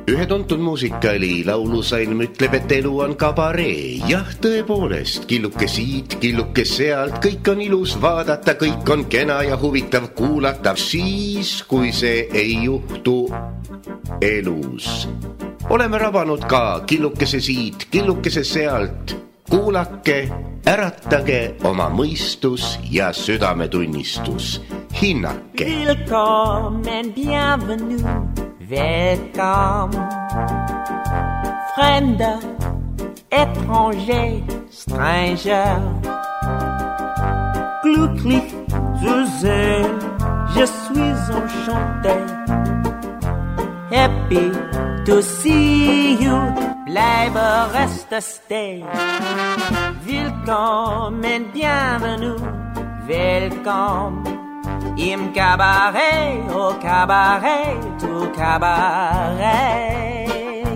Ühe tuntud muusikali laulusalm ütleb, et elu on kabaree. Jah, tõepoolest, killuke siit, killuke sealt, kõik on ilus vaadata, kõik on kena ja huvitav kuulata. Siis, kui see ei juhtu elus. Oleme rabanud ka killukese siit, killukese sealt. Kuulake, äratage oma mõistus ja südametunnistus. Hinnake. Willkommen, bienvenue, welcome. Fremder, étranger, stranger. Glücklich zu sehen, je suis enchanté. Happy to see you, bleibe, reste, stay. Willkommen, bienvenue, welcome. Im Cabaret, au Cabaret, tout Cabaret.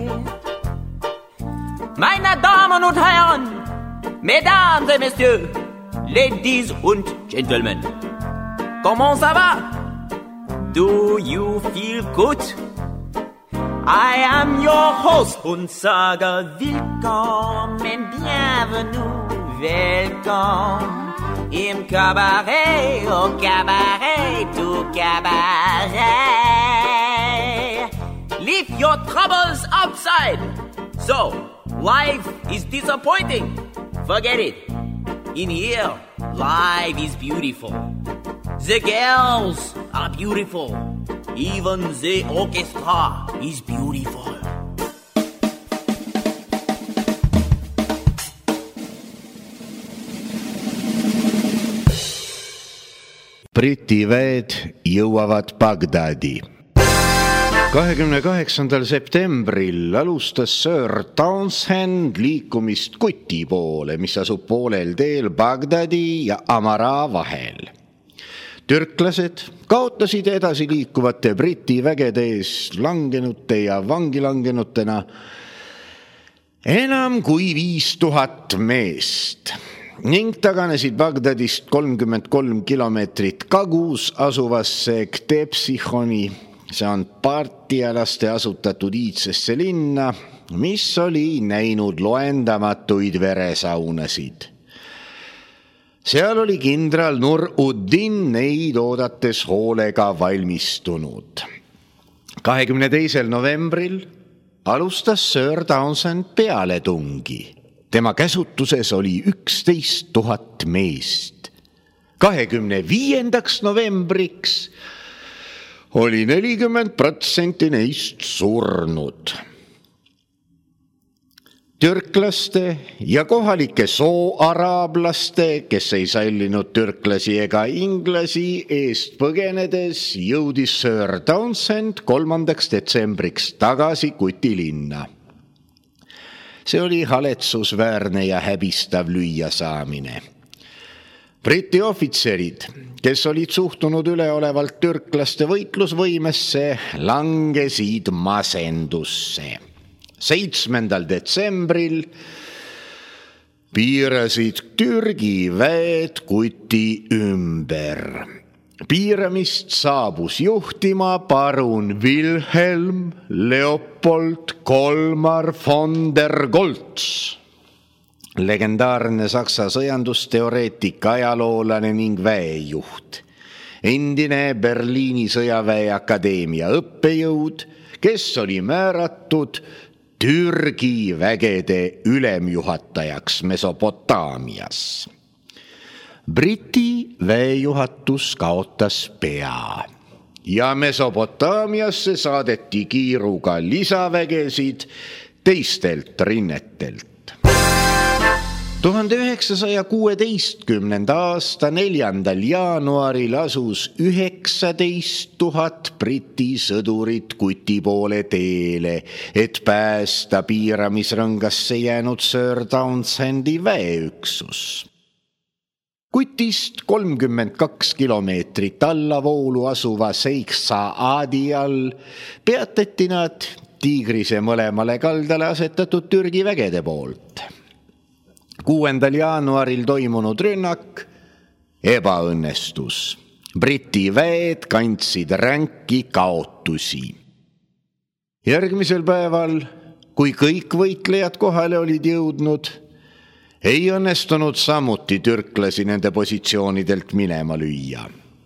Meine Damen und Herren, Mesdames et Messieurs, Ladies und Gentlemen, comment ça va? Do you feel good? I am your host und sage willkommen, bienvenue, welcome. Im Cabaret, au Cabaret, tout Cabaret. Leave your troubles outside. So, life is disappointing. Forget it. In here, life is beautiful. The girls are beautiful. Even the orchestra is beautiful. Briti väed jõuavad Bagdadi. 28. septembril alustas Sir Townshend liikumist Kuti poole, mis asub poolel teel Bagdadi ja Amara vahel. Türklased kaotasid edasi liikuvate Briti vägede ees langenute ja vangilangenutena enam kui 5000 meest ning taganesid Bagdadist 33 kilomeetrit kagus asuvasse Ktepsihoni, see on partialaste asutatud iidsesse linna, mis oli näinud loendamatuid veresaunasid. Seal oli kindral Nur-ud-Din neid oodates hoolega valmistunud. 22. novembril alustas Sir Townshend pealetungi. Tema käsutuses oli 11 000 meest. 25. novembriks oli 40% neist surnud. Türklaste ja kohalike sooaraablaste, kes ei sallinud türklasi ega inglasi eest põgenedes, jõudis Sir Townshend 3. detsembriks tagasi Kuti linna. See oli haletsusväärne ja häbistav lüüasaamine. Briti ohvitserid, kes olid suhtunud üleolevalt türklaste võitlusvõimesse, langesid masendusse. 7. detsembril piirasid Türgi väed Kuti ümber. Piiramist saabus juhtima parun Wilhelm Leopold Kolmar von der Goltz, legendaarne saksa sõjandusteoreetik, ajaloolane ning väejuht, endine Berliini sõjaväeakadeemia õppejõud, kes oli määratud Türgi vägede ülemjuhatajaks Mesopotaamias. Briti väejuhatus kaotas pea ja Mesopotaamiasse saadeti kiiruga lisavägesid teistelt rinnetelt. 1916. aasta 4. jaanuaril asus 19 000 Briti sõdurit Kuti poole teele, et päästa piiramisrõngasse jäänud Sir Townsendi väeüksus. Kutist 32 kilomeetrit allavoolu asuva Sheikh-Saadi all peatati nad Tiigrise mõlemale kaldale asetatud Türgi vägede poolt. 6. jaanuaril toimunud rünnak ebaõnnestus. Briti väed kandsid ränki kaotusi. Järgmisel päeval, kui kõik võitlejad kohale olid jõudnud, ei õnnestunud samuti türklasi nende positsioonidelt minema lüüa.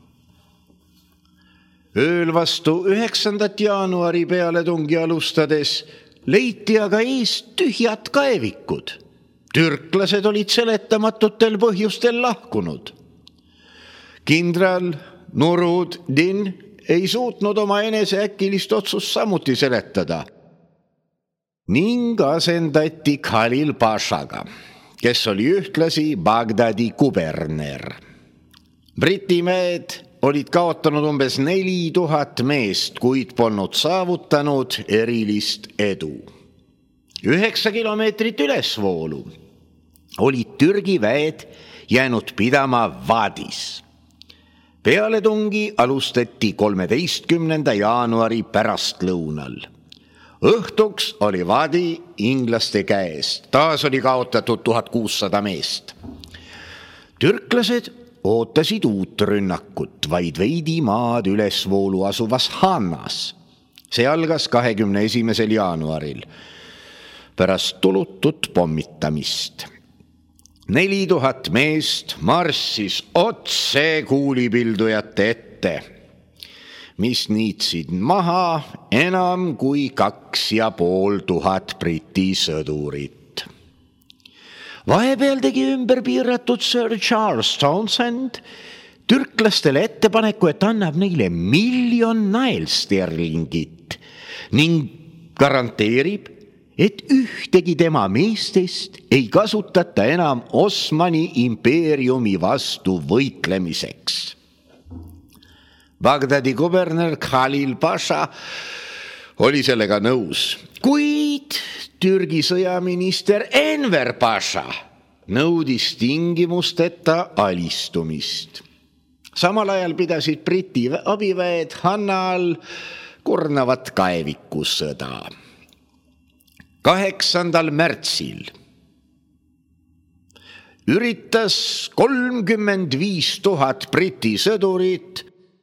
Ööl vastu 9. jaanuari pealetungi alustades leiti aga eest tühjad kaevikud. Türklased olid seletamatutel põhjustel lahkunud. Kindral Nuruddin ei suutnud oma enese äkilist otsust samuti seletada ning asendati Khalil Pashaga, kes oli ühtlasi Bagdadi kuberner. Briti mehed olid kaotanud umbes 4000 meest, kuid polnud saavutanud erilist edu. 9 kilomeetrit ülesvoolu olid Türgi väed jäänud pidama Vadis. Pealetungi alustati 13. jaanuari pärastlõunal. Õhtuks oli Vadi inglaste käest. Taas oli kaotatud 1600 meest. Türklased ootasid uut rünnakut vaid veidi maad ülesvoolu asuvas Hannas. See algas 21. jaanuaril pärast tulutut pommitamist. 4000 meest marssis otse kuulipildujate ette, mis niitsid maha enam kui 2500 Briti sõdurit. Vahepeal tegi ümber piiratud Sir Charles Townshend türklastele ettepaneku, et annab neile 1 000 000 naelsterlingit ning garanteerib, et ühtegi tema meestest ei kasutata enam Osmani impeeriumi vastu võitlemiseks. Bagdadi kuberner Khalil Pasha oli sellega nõus, kuid Türgi sõjaminister Enver Pasha nõudis tingimusteta alistumist. Samal ajal pidasid Briti abiväed Hannal kurnavat kaevikusõda. 8. märtsil üritas 35 000 Briti sõdurit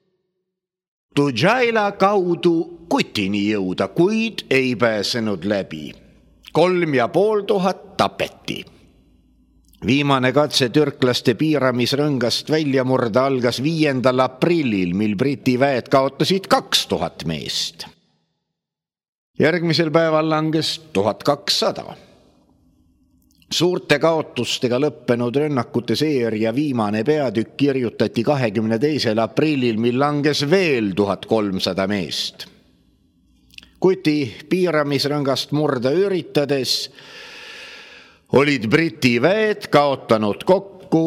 Tujaila kaudu Kutini jõuda, kuid ei pääsenud läbi. 3500 tapeti. Viimane katse türklaste piiramisrõngast välja murda algas 5. aprillil, mil Briti väed kaotasid 2000 meest. Järgmisel päeval langes 1200. Suurte kaotustega lõppenud rünnakute seeria viimane peatükk kirjutati 22. aprillil, mil langes veel 1300 meest. Kuti piiramisrõngast murda üritades olid Briti väed kaotanud kokku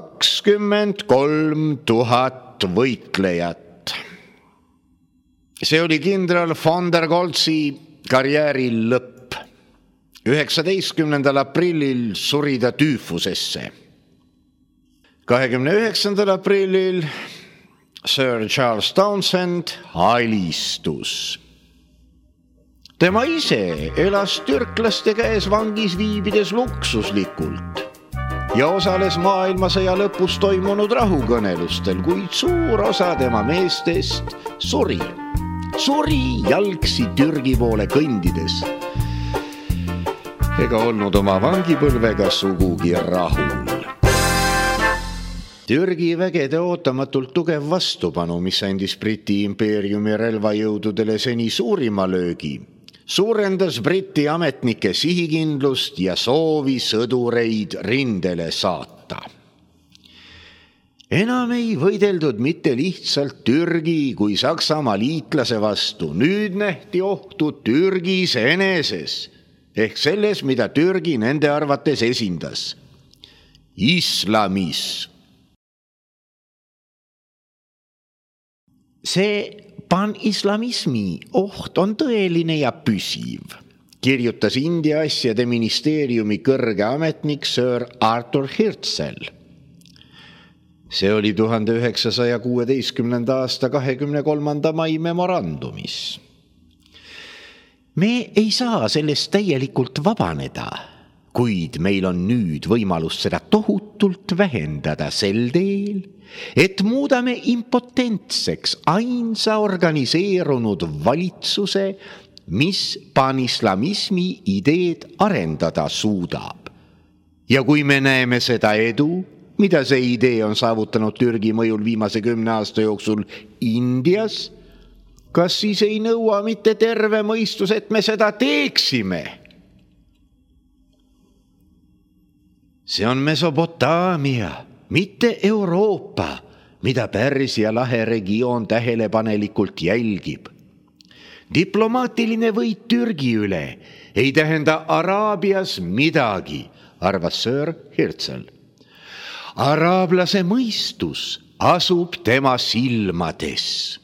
23 000 võitlejat. See oli kindral von der Goltzi karjääri lõpp. 19. aprillil suri ta tüüfusesse. 29. aprillil Sir Charles Townshend alistus. Tema ise elas türklaste käes vangis viibides luksuslikult ja osales maailmasõja lõpus toimunud rahukõnelustel, kuid suur osa tema meestest suri jalgsi Türgi poole kõndides ega olnud oma vangipõlvega sugugi rahul. Türgi vägede ootamatult tugev vastupanu, mis andis Briti impeeriumi relvajõududele seni suurima löögi, suurendas Briti ametnike sihikindlust ja soovi sõdureid rindele saata. Enam ei võideldud mitte lihtsalt Türgi kui Saksamaa liitlase vastu, nüüd nähti ohtu Türgis eneses, ehk selles, mida Türgi nende arvates esindas. Islamism. See panislamismi oht on tõeline ja püsiv, kirjutas India asjade ministeeriumi kõrge ametnik Sir Arthur Hirtsel. See oli 1916. aasta 23. mai memorandumis. Me ei saa sellest täielikult vabaneda, kuid meil on nüüd võimalus seda tohutult vähendada sel teel, et muudame impotentseks ainsa organiseerunud valitsuse mis panislamismi ideed arendada suudab. Ja kui me näeme seda edu, mida see idee on saavutanud Türgi mõjul viimase 10 aasta jooksul Indias, kas siis ei nõua mitte terve mõistus, et me seda teeksime? See on Mesopotaamia, mitte Euroopa, mida Pärsia lahe regioon tähelepanelikult jälgib. Diplomaatiline võit Türgi üle ei tähenda Araabias midagi, arvas Sir Herzl. Araablase mõistus asub tema silmades.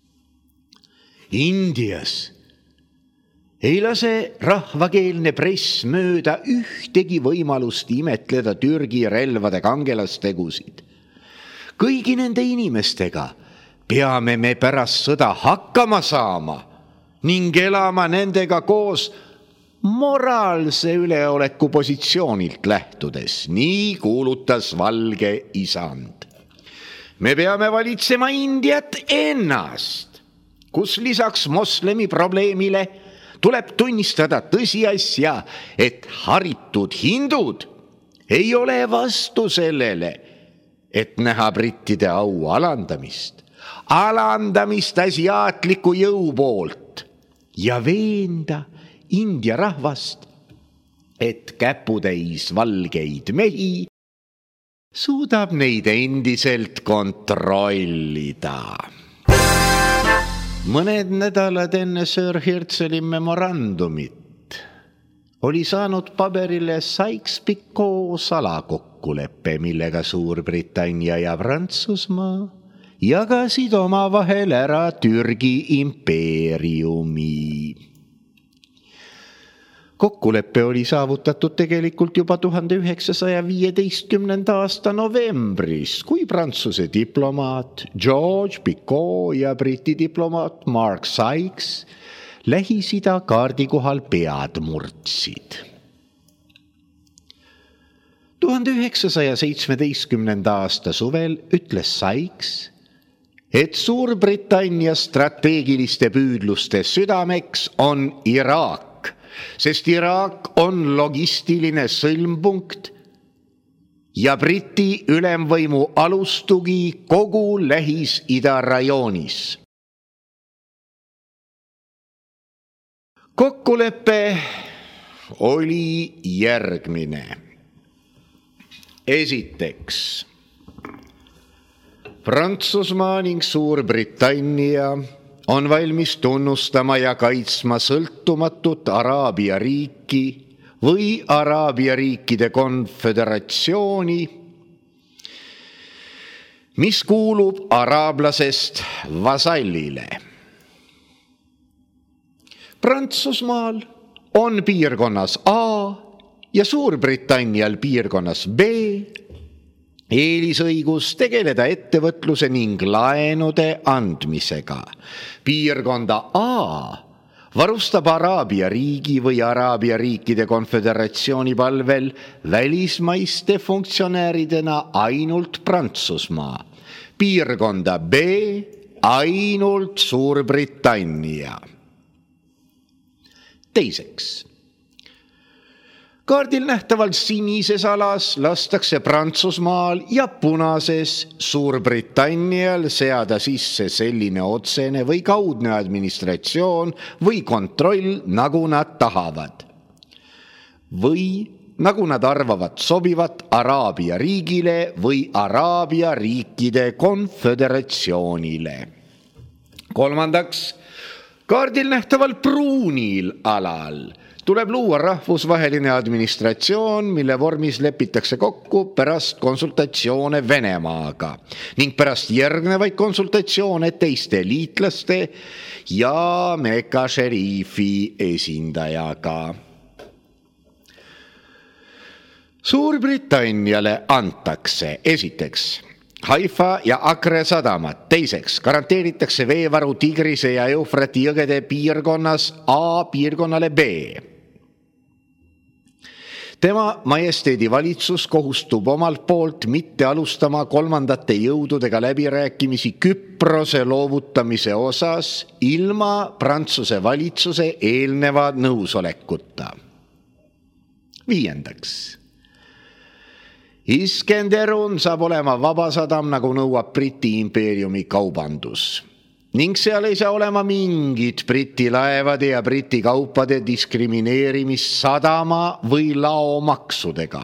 Indias ei lase rahvakeelne press mööda ühtegi võimalust imetleda Türgi relvade kangelastegusid. Kõigi nende inimestega peame me pärast sõda hakkama saama ning elama nendega koos moraalse üleoleku positsioonilt lähtudes, nii kuulutas valge isand. Me peame valitsema Indiat ennast, kus lisaks moslemi probleemile tuleb tunnistada tõsiasja, et haritud hindud ei ole vastu sellele, et näha brittide au alandamist asiaatliku jõu poolt ja veenda India rahvast, et käputäis valgeid mehi suudab neid endiselt kontrollida. Mõned nädalad enne Sir Herzli memorandumit oli saanud paberile Sykes-Picot salakokkulepe, millega Suurbritannia ja Prantsusmaa jagasid omavahel ära Türgi impeeriumi. Kokkulepe oli saavutatud tegelikult juba 1915. aasta novembris, kui Prantsuse diplomaat George Picot ja Briti diplomaat Mark Sykes Lähis-Ida kaardi kohal pead murdsid. 1917. aasta suvel ütles Sykes, et Suurbritannia strateegiliste püüdluste südameks on Iraak, sest Iraak on logistiline sõlmpunkt ja Briti ülemvõimu alustugi kogu Lähis-Ida rajoonis. Kokkulepe oli järgmine. Esiteks, Prantsusmaa ning Suurbritannia on valmis tunnustama ja kaitsma sõltumatut Araabia riiki või Araabia riikide konföderatsiooni, mis kuulub araablasest vasallile. Prantsusmaal on piirkonnas A ja Suurbritannial piirkonnas B eelisõigus tegeleda ettevõtluse ning laenude andmisega. Piirkonda A varustab Araabia riigi või Araabia riikide konföderatsiooni palvel välismaiste funktsionääridena ainult Prantsusmaa. Piirkonda B ainult Suurbritannia. Teiseks, kaardil nähtavalt sinises alas lastakse Prantsusmaal ja punases Suurbritannial seada sisse selline otsene või kaudne administratsioon või kontroll, nagu nad tahavad. Või nagu nad arvavad sobivat Araabia riigile või Araabia riikide konföderatsioonile. Kolmandaks, kaardil nähtaval pruunil alal tuleb luua rahvusvaheline administratsioon, mille vormis lepitakse kokku pärast konsultatsioone Venemaaga ning pärast järgnevaid konsultatsioone teiste liitlaste ja Mekka šeriifi esindajaga. Suurbritanniale antakse esiteks Haifa ja Akre sadamad, teiseks garanteeritakse veevaru Tigrise ja Eufrati jõgede piirkonnas A piirkonnale B. Tema majesteedi valitsus kohustub omalt poolt mitte alustama kolmandate jõududega läbirääkimisi Küprose loovutamise osas ilma Prantsuse valitsuse eelneva nõusolekuta. 5. Iskenderun saab olema vabasadam, nagu nõuab Briti impeeriumi kaubandus. Ning seal ei saa olema mingit Briti laevade ja Briti kaupade diskrimineerimist sadama või laomaksudega.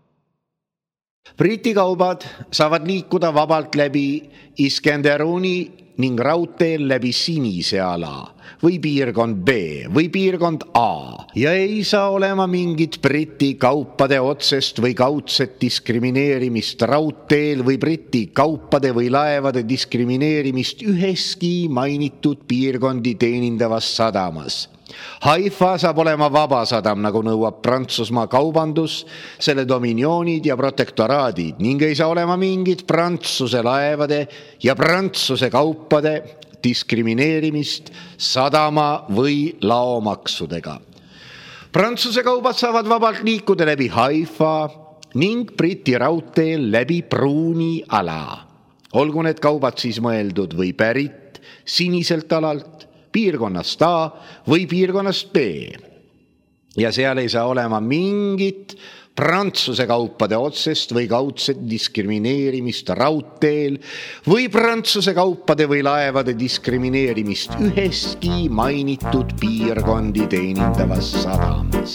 Briti kaubad saavad liikuda vabalt läbi Iskenderuni ning raudteel läbi Sinise ala või piirkond B või piirkond A ja ei saa olema mingit Briti kaupade otsest või kaudset diskrimineerimist raudteel või Briti kaupade või laevade diskrimineerimist üheski mainitud piirkondi teenindavas sadamas. Haifa saab olema vabasadam, nagu nõuab Prantsusmaa kaubandus, selle dominioonid ja protektoraadid ning ei saa olema mingit Prantsuse laevade ja Prantsuse kaupade diskrimineerimist sadama või laomaksudega. Prantsuse kaubad saavad vabalt liikuda läbi Haifa ning Briti raudteel läbi Pruuni ala. Olgu need kaubad siis mõeldud või pärit Siniselt alalt, piirkonnast A või piirkonnast B. Ja seal ei saa olema mingit Prantsuse kaupade otsest või kaudset diskrimineerimist raudteel või Prantsuse kaupade või laevade diskrimineerimist üheski mainitud piirkondi teenindavas sadamas.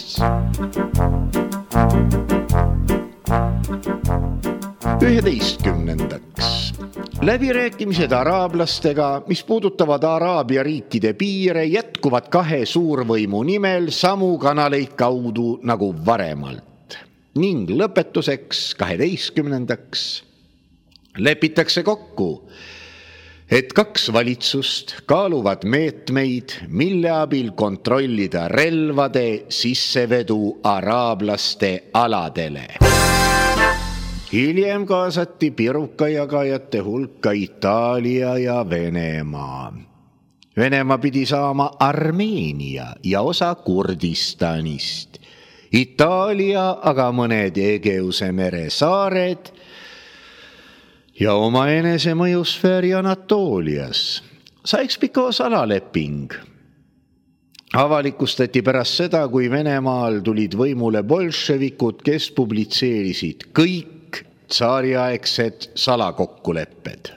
11. Läbirääkimised araablastega, mis puudutavad Araabia riikide piire, jätkuvad kahe suurvõimu nimel samu kanaleid kaudu nagu varemalt. Ning lõpetuseks 12. Lepitakse kokku, et kaks valitsust kaaluvad meetmeid, mille abil kontrollida relvade sissevedu araablaste aladele. Hiljem kaasati pirukajagajate hulka Itaalia ja Venemaa. Venemaa pidi saama Armeenia ja osa Kurdistanist. Itaalia aga mõned Egeuse mere saared ja oma enese mõjusfääri Anatoolias. Saiks pika salaleping. Avalikustati pärast seda, kui Venemaal tulid võimule bolševikud, kes publitseerisid kõik tsaariaegsed salakokkulepped.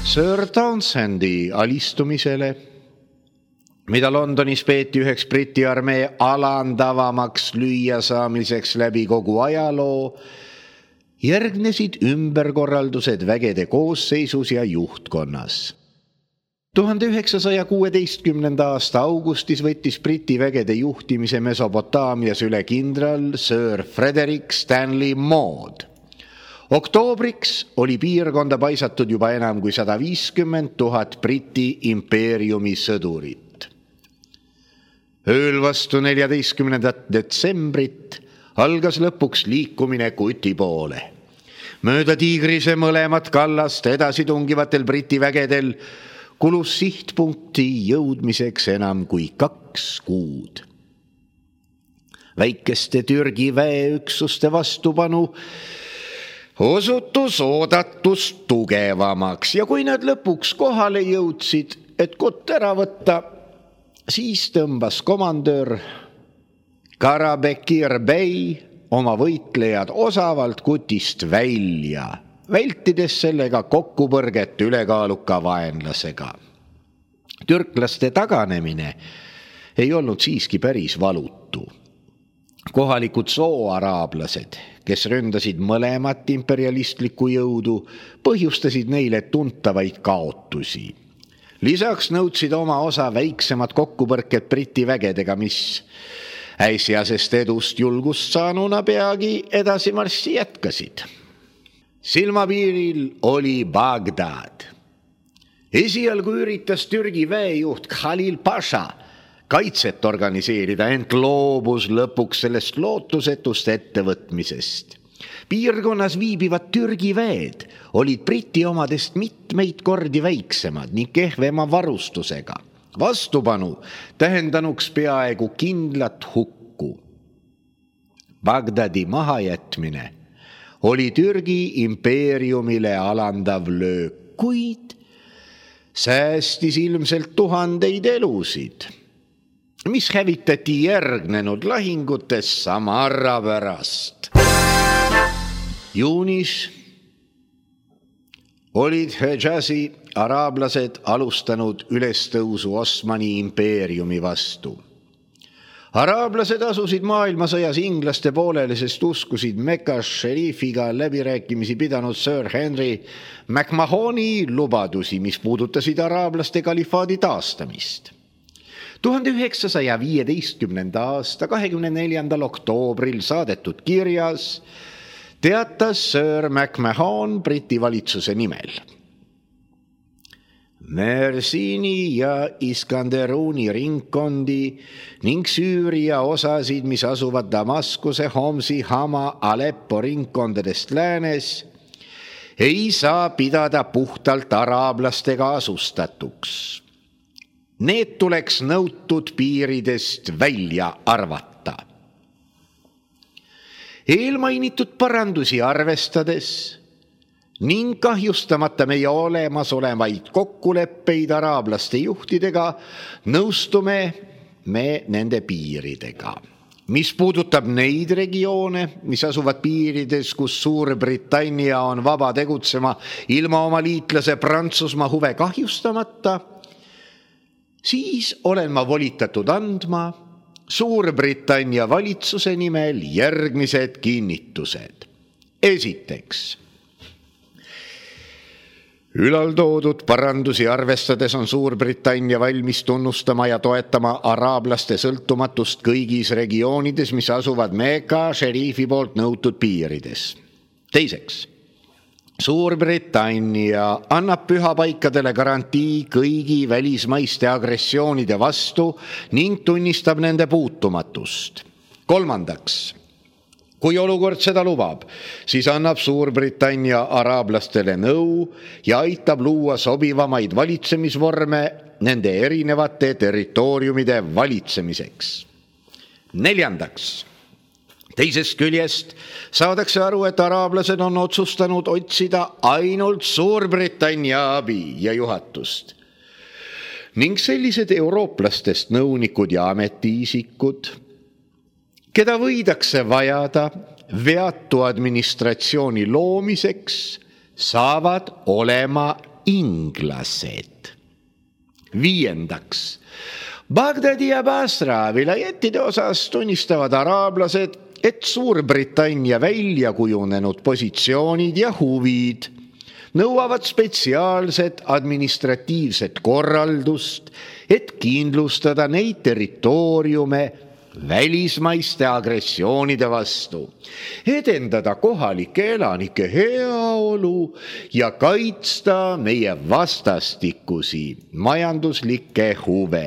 Sir Townsendi alistumisele, mida Londonis peeti üheks Briti armee alandavamaks lüüasaamiseks läbi kogu ajaloo, järgnesid ümberkorraldused vägede koosseisus ja juhtkonnas. 1916. aasta augustis võttis Briti vägede juhtimise Mesopotaamias üle kindral Sir Frederick Stanley Maude. Oktoobriks oli piirkonda paisatud juba enam kui 150 000 Briti impeeriumi sõdurit. Ööl vastu 14. detsembrit algas lõpuks liikumine Kuti poole. Mööda Tiigrise mõlemat kallast edasi tungivatel Briti vägedel kulus sihtpunkti jõudmiseks enam kui 2 kuud. Väikeste Türgi väeüksuste vastupanu osutus oodatust tugevamaks ja kui nad lõpuks kohale jõudsid, et Kutt ära võtta, siis tõmbas komandör Karabekir Bey oma võitlejad osavalt Kutist välja, vältides sellega kokkupõrget ülekaaluka vaenlasega. Türklaste taganemine ei olnud siiski päris valutu. Kohalikud sooaraablased, kes ründasid mõlemat imperialistlikku jõudu, põhjustasid neile tuntavaid kaotusi. Lisaks nõudsid oma osa väiksemad kokkupõrked Briti vägedega, mis äsjasest edust julgust saanuna peagi edasi marssi jätkasid. Silmapiiril oli Bagdad. Esialgu üritas Türgi väejuht Khalil Pasha kaitset organiseerida, ent loobus lõpuks sellest lootusetust ettevõtmisest. Piirkonnas viibivad Türgi väed olid Briti omadest mitmeid kordi väiksemad ning kehvema varustusega. Vastupanu tähendanuks peaaegu kindlat hukku. Bagdadi mahajätmine oli Türgi impeeriumile alandav löök, kuid säästis ilmselt tuhandeid elusid, mis hävitati järgnenud lahingutes Samarra pärast. Juunis olid Hejazi araablased alustanud ülestõusu Osmani impeeriumi vastu. Araablased asusid maailmasõjas inglaste poolele, sest uskusid Mekas šeriifiga läbirääkimisi pidanud Sir Henry McMahoni lubadusi, mis puudutasid araablaste kalifaadi taastamist. 1915. aasta 24. oktoobril saadetud kirjas teatas Sir McMahon Briti valitsuse nimel. Mersini ja Iskanderuni ringkondi ning Süüria osasid, mis asuvad Damaskuse, Homsi, Hama, Aleppo ringkondadest läänes, ei saa pidada puhtalt araablastega asustatuks. Need tuleks nõutud piiridest välja arvata. Eelmainitud parandusi arvestades ning kahjustamata meie olemasolevaid kokkuleppeid araablaste juhtidega, nõustume me nende piiridega. Mis puudutab neid regioone, mis asuvad piirides, kus Suurbritannia on vaba tegutsema ilma oma liitlase Prantsusmaa huve kahjustamata, siis olen ma volitatud andma Suurbritannia valitsuse nimel järgmised kinnitused. Esiteks, ülaltoodud parandusi arvestades on Suurbritannia valmis tunnustama ja toetama araablaste sõltumatust kõigis regioonides, mis asuvad Mekka šeriifi poolt nõutud piirides. Teiseks, Suurbritannia annab pühapaikadele garantii kõigi välismaiste agressioonide vastu ning tunnistab nende puutumatust. Kolmandaks, kui olukord seda lubab, siis annab Suurbritannia araablastele nõu ja aitab luua sobivamaid valitsemisvorme nende erinevate territooriumide valitsemiseks. Neljandaks, teisest küljest saadakse aru, et araablased on otsustanud otsida ainult Suurbritannia abi ja juhatust. Ning sellised eurooplastest nõunikud ja ametiisikud, keda võidakse vajada veatu administratsiooni loomiseks, saavad olema inglased. 5. Bagdadi ja Basra vilajetide osas tunnistavad araablased, et Suurbritannia välja kujunenud positsioonid ja huvid nõuavad spetsiaalset administratiivset korraldust, et kindlustada neid territooriume välismaiste agressioonide vastu, edendada kohalike elanike heaolu ja kaitsta meie vastastikusi majanduslikke huve.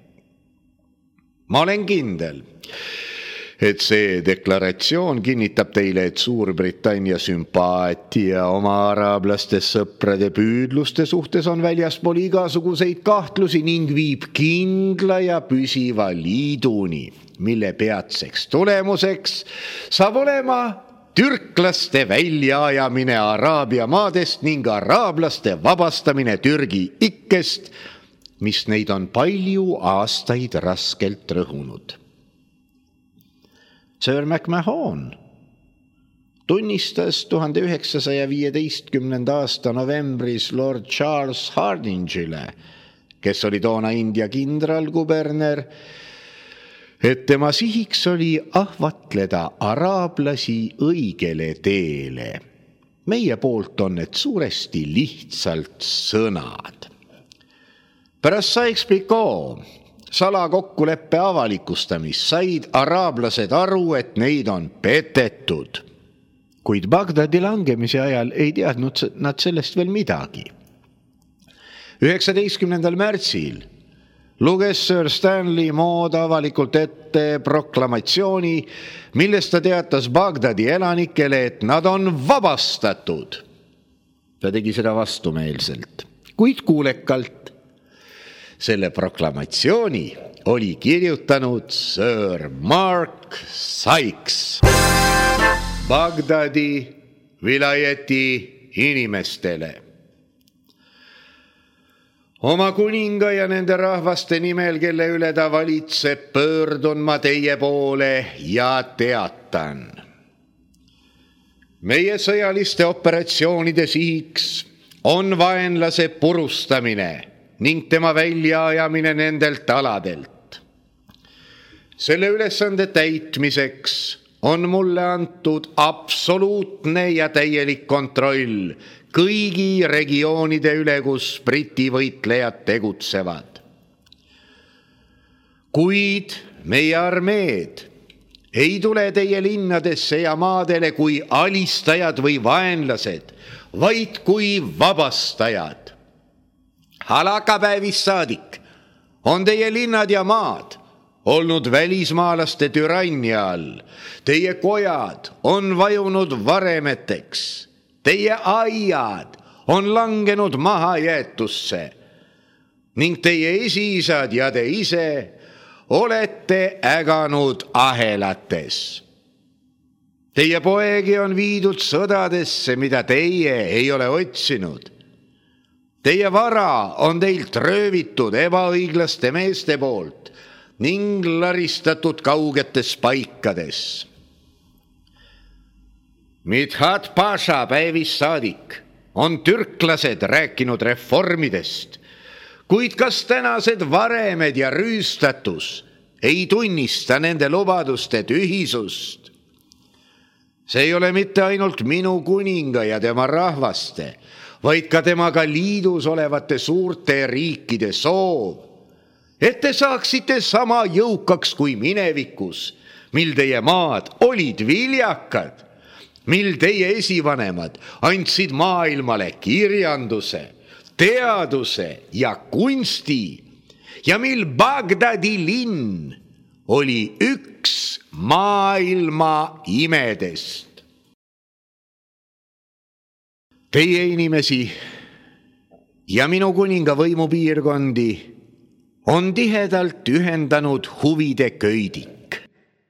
Ma olen kindel, et see deklaratsioon kinnitab teile, et Suurbritannia sümpaatia oma araablaste sõprade püüdluste suhtes on väljaspool igasuguseid kahtlusi ning viib kindla ja püsiva liiduni, mille peatseks tulemuseks saab olema türklaste väljaajamine Araabia maadest ning araablaste vabastamine Türgi ikkest, mis neid on palju aastaid raskelt rõhunud. Sir McMahon tunnistas 1915. aasta novembris Lord Charles Hardingile, kes oli toona India kindralkuberner, et tema sihiks oli ahvatleda araablasi õigele teele. Meie poolt on need suuresti lihtsalt sõnad. Pärast Sykes-Picot salakokkuleppe avalikustamist said araablased aru, et neid on petetud. Kuid Bagdadi langemise ajal ei teadnud nad sellest veel midagi. 19. märtsil luges Sir Stanley Maud avalikult ette proklamatsiooni, milles ta teatas Bagdadi elanikele, et nad on vabastatud. Ta tegi seda vastumeelselt, kuid kuulekalt. Selle proklamatsiooni oli kirjutanud Sir Mark Sykes Bagdadi vilayeti inimestele. Oma kuninga ja nende rahvaste nimel, kelle üle ta valitseb, pöördun ma teie poole ja teatan. Meie sõjaliste operatsioonide sihiks on vaenlase purustamine ning tema väljaajamine nendelt aladelt. Selle ülesande täitmiseks on mulle antud absoluutne ja täielik kontroll kõigi regioonide üle, kus Briti võitlejad tegutsevad. Kuid meie armeed ei tule teie linnadesse ja maadele kui alistajad või vaenlased, vaid kui vabastajad. Halakapäevist saadik on teie linnad ja maad olnud välismaalaste türannia all. Teie kojad on vajunud varemeteks. Teie aiad on langenud mahajäetusse ning teie esiisad ja te ise olete äganud ahelates. Teie poegi on viidud sõdadesse, mida teie ei ole otsinud. Teie vara on teilt röövitud ebaõiglaste meeste poolt ning laristatud kaugetes paikades. Midhat Pasha päevist saadik on türklased rääkinud reformidest, kuid kas tänased varemed ja rüüstatus ei tunnista nende lubaduste tühisust? See ei ole mitte ainult minu kuninga ja tema rahvaste, vaid ka temaga liidus olevate suurte riikide soov, et te saaksite sama jõukaks kui minevikus, mil teie maad olid viljakad, mil teie esivanemad andsid maailmale kirjanduse, teaduse ja kunsti ja mil Bagdadi linn oli üks maailma imedest. Teie inimesi ja minu kuninga võimupiirkondi on tihedalt ühendanud huvide köidik.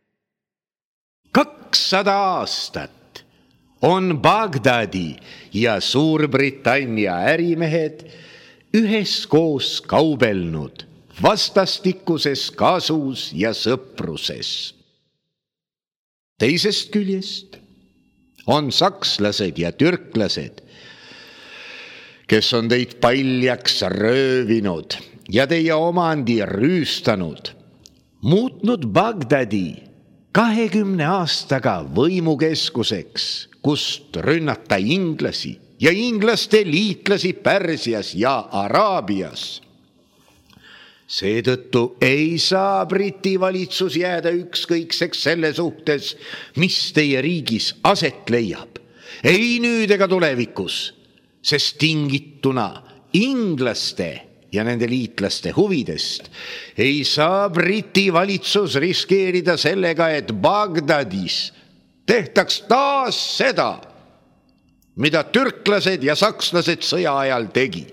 200 aastat on Bagdadi ja Suurbritannia ärimehed üheskoos kaubelnud vastastikuses kasus ja sõpruses. Teisest küljest on sakslased ja türklased, kes on teid paljaks röövinud ja teie omandi rüüstanud, muutnud Bagdadi 20 aastaga võimukeskuseks, kust rünnata inglasi ja inglaste liitlasi Pärsias ja Araabias. Seetõttu ei saa Briti valitsus jääda ükskõikseks selle suhtes, mis teie riigis aset leiab. Ei nüüd ega tulevikus, sest tingituna inglaste ja nende liitlaste huvidest ei saa Briti valitsus riskeerida sellega, et Bagdadis tehtaks taas seda, mida türklased ja sakslased sõja ajal tegid.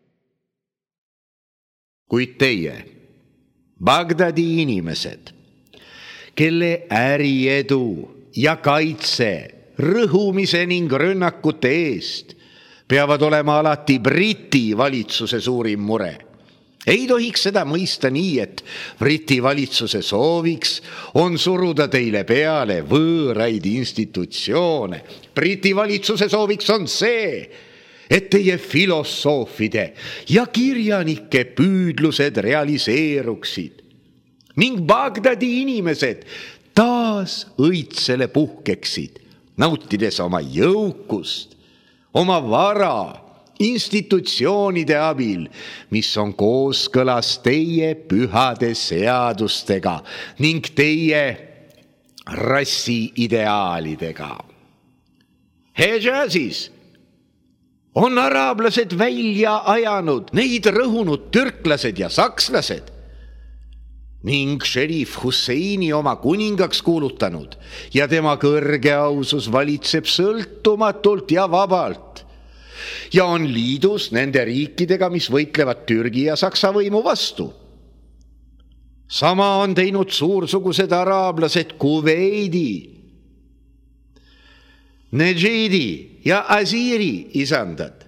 Kuid teie, Bagdadi inimesed, kelle äriedu ja kaitse rõhumise ning rünnakute eest peavad olema alati Briti valitsuse suurim mure. Ei tohiks seda mõista nii, et Briti valitsuse sooviks on suruda teile peale võõraid institutsioone. Briti valitsuse sooviks on see, et teie filosoofide ja kirjanike püüdlused realiseeruksid ning Bagdadi inimesed taas õitsele puhkeksid, nautides oma jõukust, oma vara, institutsioonide abil, mis on kooskõlas teie pühade seadustega ning teie rassi ideaalidega. Hejazis on araablased välja ajanud, neid rõhunud türklased ja sakslased ning šerif Husseini oma kuningaks kuulutanud ja tema kõrge ausus valitseb sõltumatult ja vabalt ja on liidus nende riikidega, mis võitlevad Türgi ja Saksa võimu vastu. Sama on teinud suursugused araablased Kuveidi, Nejidi ja Asiiri isandad.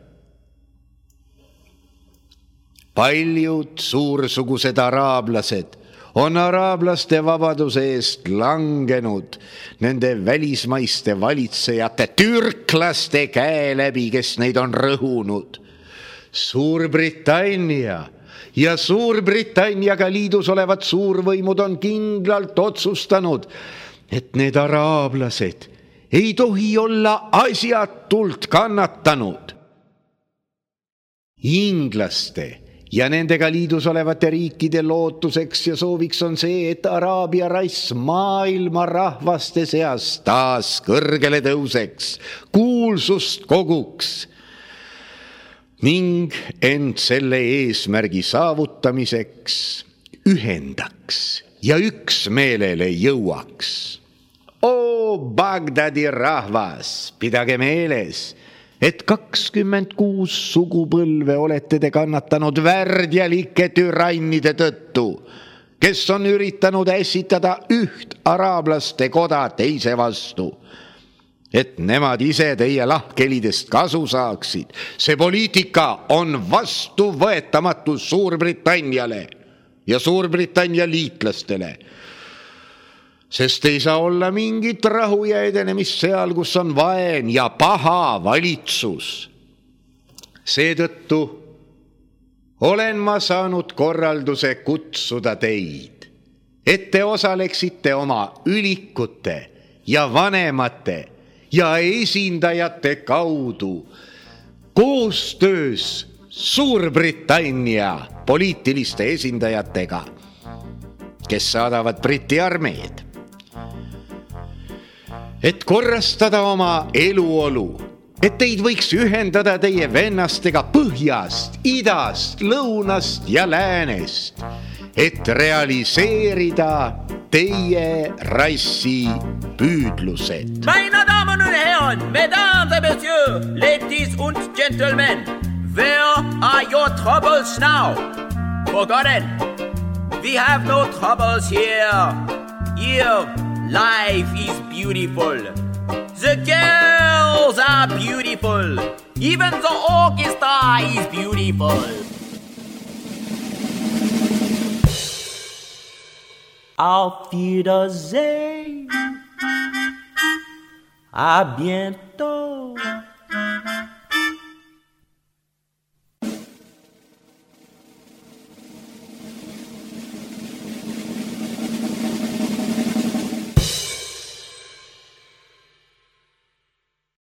Paljud suursugused araablased on araablaste vabaduse eest langenud nende välismaiste valitsejate türklaste käe läbi, kes neid on rõhunud. Suurbritannia ja Suurbritanniaga liidus olevad suurvõimud on kindlalt otsustanud, et need araablased ei tohi olla asjatult kannatanud. Inglaste ja nendega liidus olevate riikide lootuseks ja sooviks on see, et Araabia rass maailma rahvaste seas taas kõrgele tõuseks, kuulsust koguks ning end selle eesmärgi saavutamiseks ühendaks ja üksmeelele jõuaks. O Bagdadi rahvas, pidage meeles, et 26 sugupõlve olete te kannatanud värdjalike türannide tõttu, kes on üritanud ässitada üht araablaste koda teise vastu, et nemad ise teie lahkelidest kasu saaksid. See poliitika on vastuvõetamatu Suurbritanniale ja Suurbritannia liitlastele, sest ei saa olla mingit rahu ja edenemist seal, kus on vaen ja paha valitsus. Seetõttu olen ma saanud korralduse kutsuda teid, et te osaleksite oma ülikute ja vanemate ja esindajate kaudu koostöös Suurbritannia poliitiliste esindajatega, kes saadavad Briti armeed, et korrastada oma eluolu, et teid võiks ühendada teie vennastega põhjast, idast, lõunast ja läänest, et realiseerida teie rassi püüdlused. Meine Damen und Herren, Mesdames et Messieurs, ladies und gentlemen, where are your troubles now? Forgotten, we have no troubles here. Here, life is beautiful. The girls are beautiful. Even the orchestra is beautiful. Auf Wiedersehen. À bientôt.